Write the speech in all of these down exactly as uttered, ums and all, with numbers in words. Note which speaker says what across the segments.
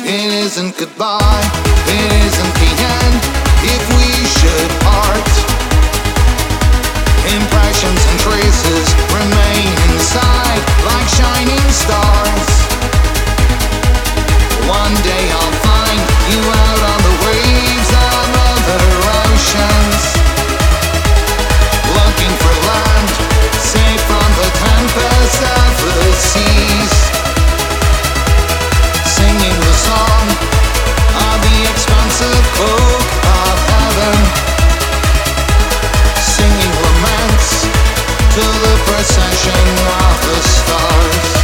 Speaker 1: It isn't goodbye, it isn't the end. If we should part, impressions and traces remain inside like shining stars. One day I'll find you out on the waves of other oceans, looking for land, safe from the tempests of the seas, singing the song of the expansive cloak of heaven, singing laments to the procession of the stars.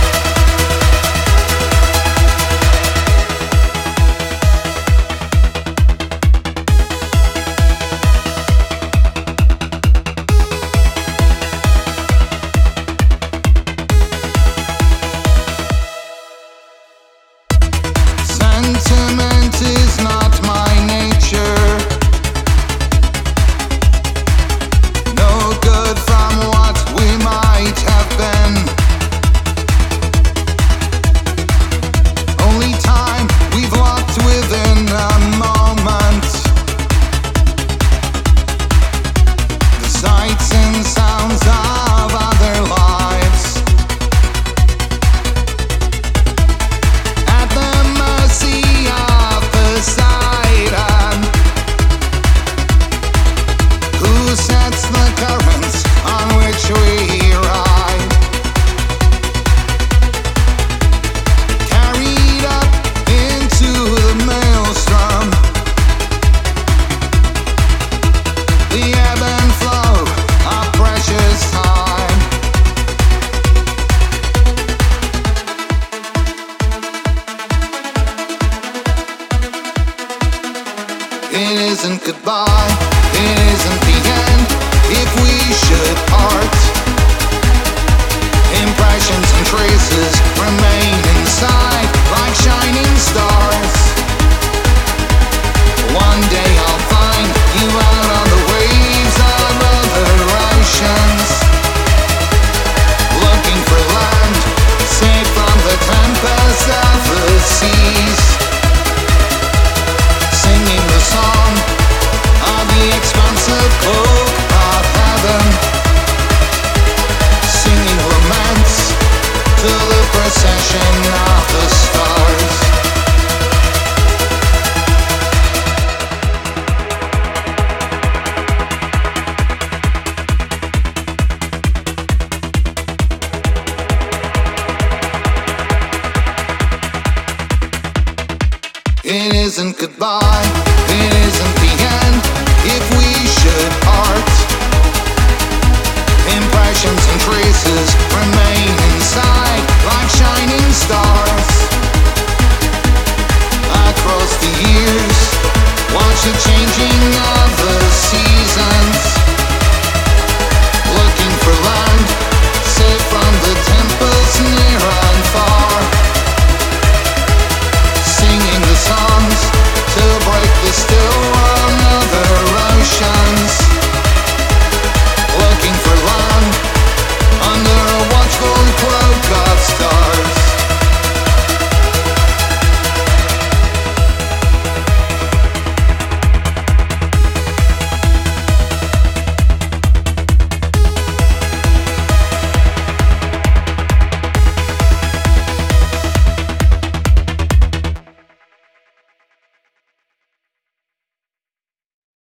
Speaker 1: Sentiment is not my nature. No good from what we might have been. Only time we've locked within a moment. The sights and sounds of other lives. At the mercy of Poseidon, who sets the currents on which we ride, carried up into the maelstrom, the ebb and flow of precious time. It isn't goodbye, it isn't the end. If we should part, impressions and traces remain inside like shining stars. One day I'll find you out on the waves of other oceans, looking for land, safe from the tempests of the seas, singing the song of the expansive cloak of heaven, singing laments to the procession of the stars. It isn't goodbye, it isn't the end. If we should part, impressions and traces remain inside like shining stars.